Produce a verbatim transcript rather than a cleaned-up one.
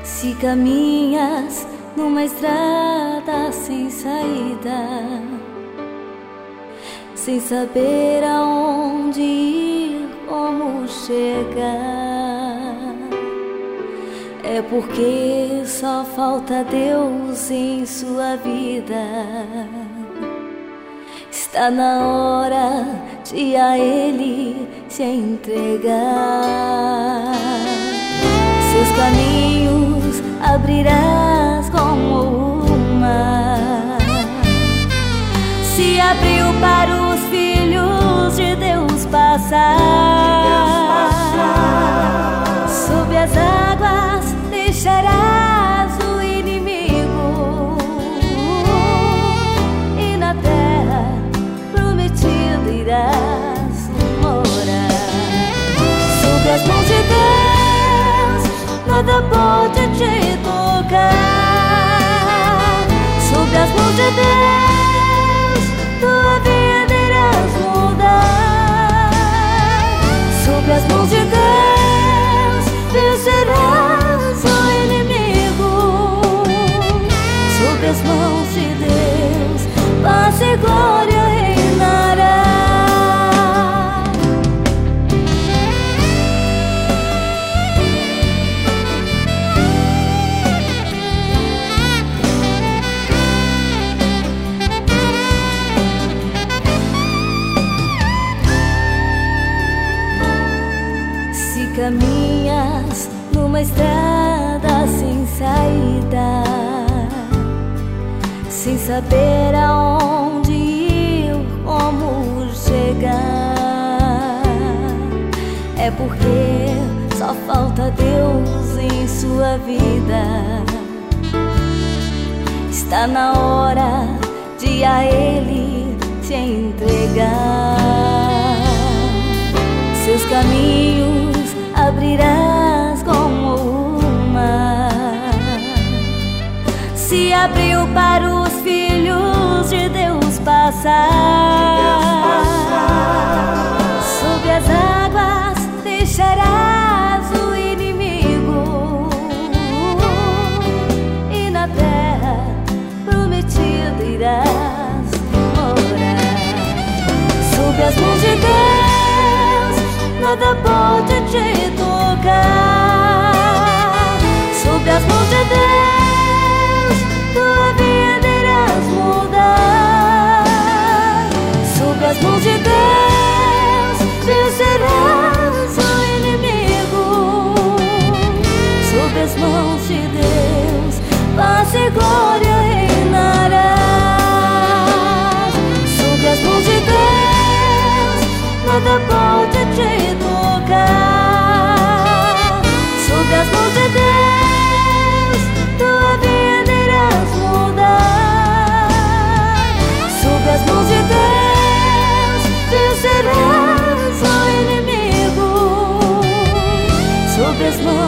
Se caminhas numa estrada sem saída, sem saber aonde ir, como chegar, é porque só falta Deus em sua vida. Está na hora de a Ele se entregar. Seus caminhos abrirás como o mar. Se abriu para os filhos de Deus passar. Sob as águas deixarás o inimigo, e na terra prometida irás morar. Sob as mãos de Deus nada pode te tocar. Sob as mãos de Deus tua vida irás mudar. Sob as mãos de Deus vencerás o inimigo. Sob as mãos de Deus paz e glória reinará. Caminhas numa estrada sem saída, sem saber aonde ir, como chegar, é porque só falta Deus em sua vida. Está na hora de a Ele se entregar. Seus caminhos abrirás como o mar. Se abriu para os filhos de Deus passar. Sob as águas deixarás o inimigo, e na terra prometida irás morar. Sob as mãos de Deus nada pode te tocar. Sob as mãos de Deus tua vida irás mudar. Sob as mãos de Deus vencerás o inimigo. Sob as mãos de Deus paz e glória reinará. Sob as mãos de Deus nada pode te tocar. Sob as mãos de Deus tua vida irás mudar. Sob as mãos de Deus vencerás o inimigo. Sob as mãos